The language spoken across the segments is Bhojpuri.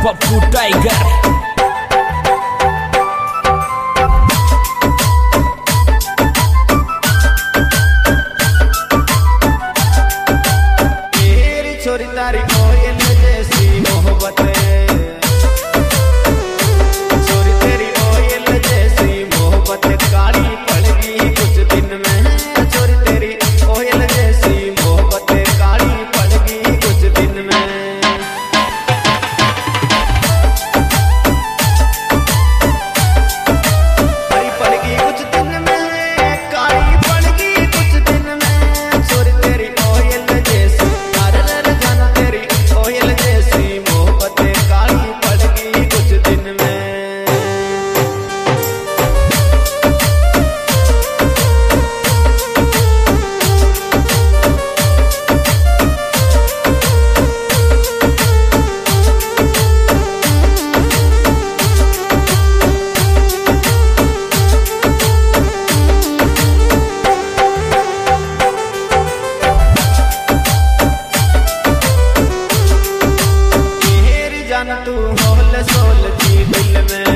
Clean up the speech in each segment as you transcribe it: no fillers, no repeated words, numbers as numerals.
पप्पू टाइगर। छोरी तारी कोयल जैसी मोहब्बत, छोरी तेरी कोयल जैसी मोहब्बत काली पड़गी कुछ दिन में। छोरी तेरी कोयल जैसी मोहब्बत काली पड़गी कुछ दिन में। काली पड़गी कुछ दिन में, काली पड़गी कुछ दिन में। छोरी तेरी कोयल जैसी कोयल जैसी मोहब्बत काली पड़गी कुछ दिन में। जान तू होल सोल की दिल में,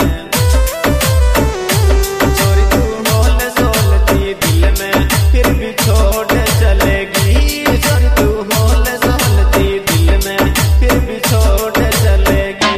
छोरी तू होल सोल की दिल में फिर भी छोड़ चलेगी। छोरी तू होल सोल की दिल में फिर भी छोड़ चलेगी।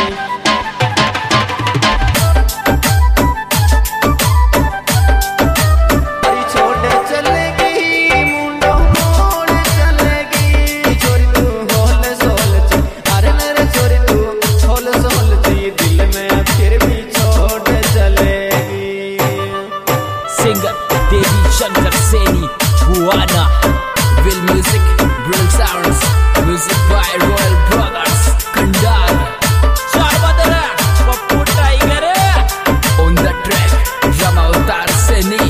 छोड़ चलेगी मुंडो मोड़ चलेगी। छोरी तू होल सोल की छोरी तू होल सोल थी दिल में फिर भी छोड़ चलेगी। सिंगर देवी शंकर सैनी हुआना, विल म्यूजिक ब्रिल sounds, music by royal brothers Kandal. चार बदला Pappu tiger on the track, Rama Avtar Saini.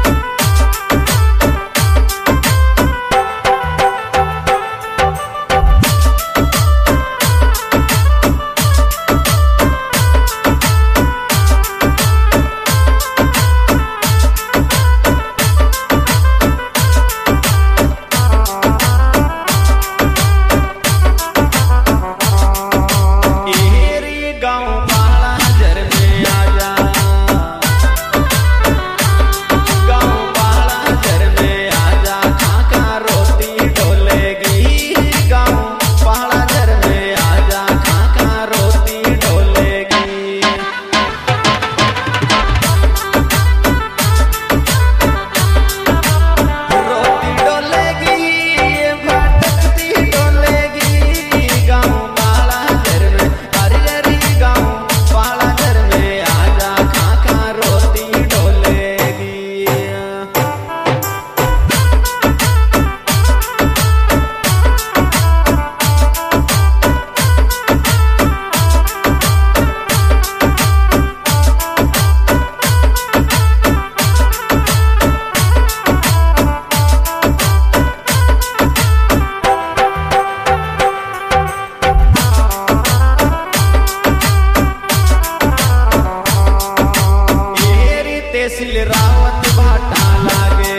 तहसील रावत भाटा लागे,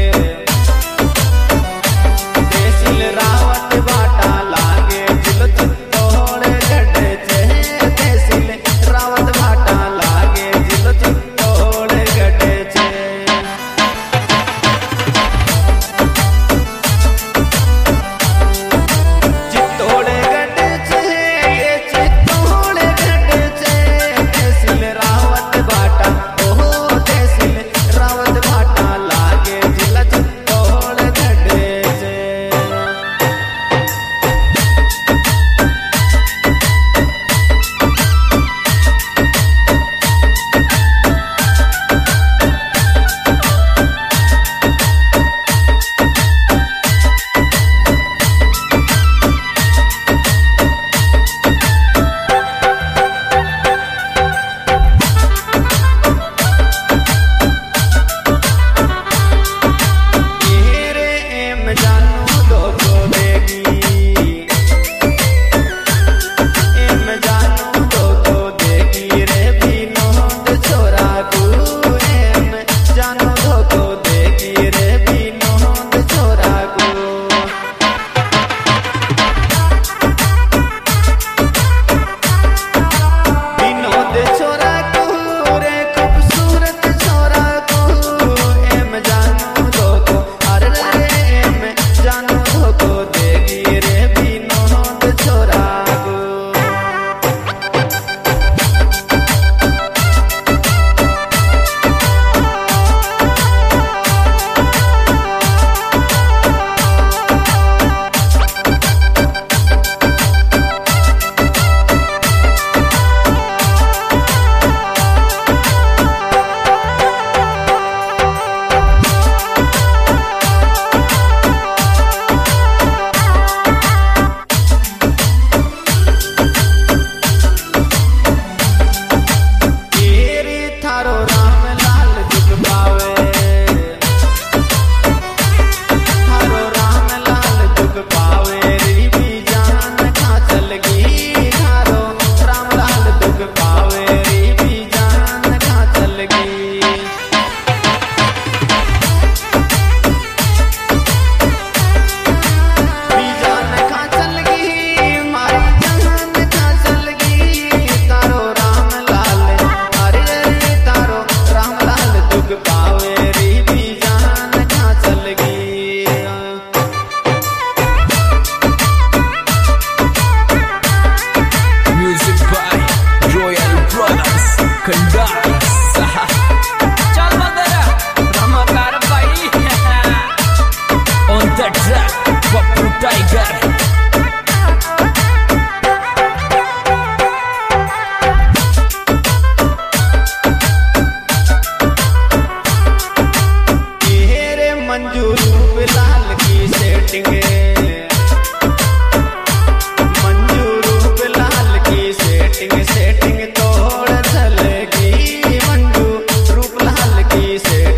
तहसील रावत भाटा लागे झुलत तोड़ गड्ढे छे। तहसील रावत भाटा लागे झुलत तोड़ गड्ढे छे। चित्तोड़ गड्ढे छे, चित्तोड़ गड्ढे छे। तहसील रावत भाटा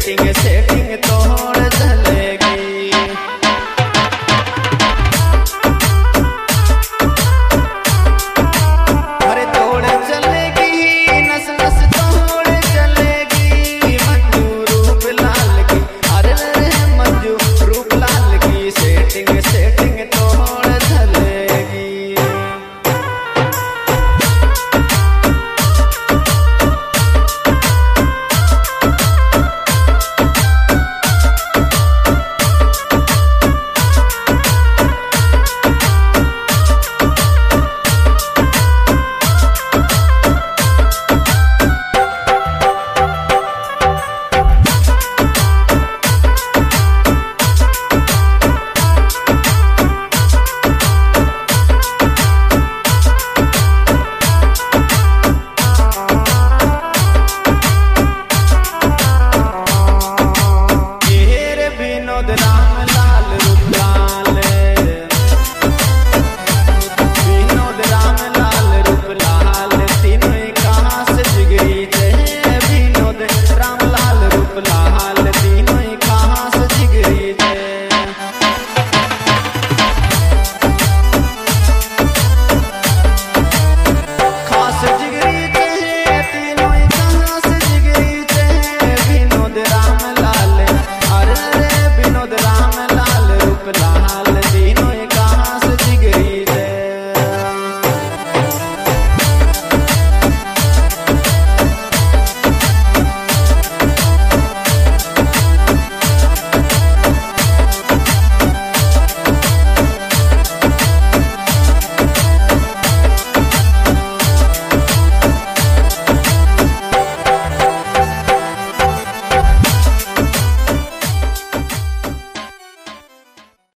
सेटिंग सेटिंग तो